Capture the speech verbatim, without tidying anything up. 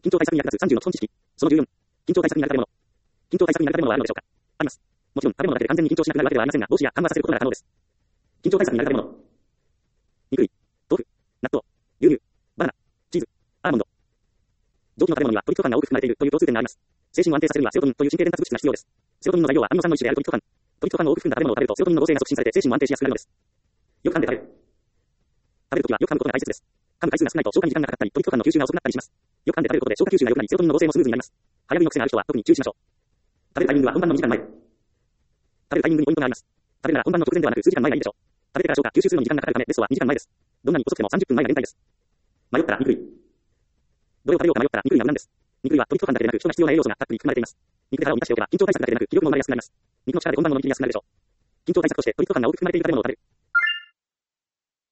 緊張対策に役立つさんじゅうの基本知識。そのじゅうよん。緊張対策に役立つ食べ物。緊張対策に役立つ食べ物はあるのでしょうか。あります。もちろん、食べ物だけで完全に緊張しなくなるわけではありませんが、防止や緩和させることが可能です。緊張対策に役立つ食べ物。肉類、豆腐、納豆、牛乳、バナナ、チーズ、アーモンド。上記の食べ物にはトリプトファンが多く含まれているという共通点があります。精神を安定させるにはセロトニンという神経伝達物質が必要です。セロトニンの材料はアミノ酸の一種であるトリプトファン。トリプトファンを多く含んだ食べ物を食べるとセロトニンの合成が促進されて精神も安定しやすくなるのです。よく噛んで食べる。食べるときはよく噛むことが大切です。噛む回数が少ないと消化に時間がかかったり、トリプトファンの吸収が遅くなったりします。よく噛んで食べることで消化吸収が良くなり、セロトニンの合成もスムーズになります。早食いの癖がある人は特に注意しましょう。食べるタイミングは本番のにじかんまえ。食べるタイミングにポイントがあります。食べるなら本番の直前ではなく数時間前がいいでしょう。食べてから消化吸収するのに時間がかかるためベストはにじかんまえです。どんなに遅くてもさんじゅっぷんまえが限界です。迷ったら肉類。どれを食べようか迷ったら肉類が無難です。肉類はトリプトファンだけでなく人が必要な栄養素がたっぷり含まれています。肉で腹を満たしておけば緊張対策だけでなく気力も生まれやすくなります。肉の力で本番の乗り切りやすくなるでしょう。緊張対策としてトリプトファンが多く含まれている食べ物を食べる。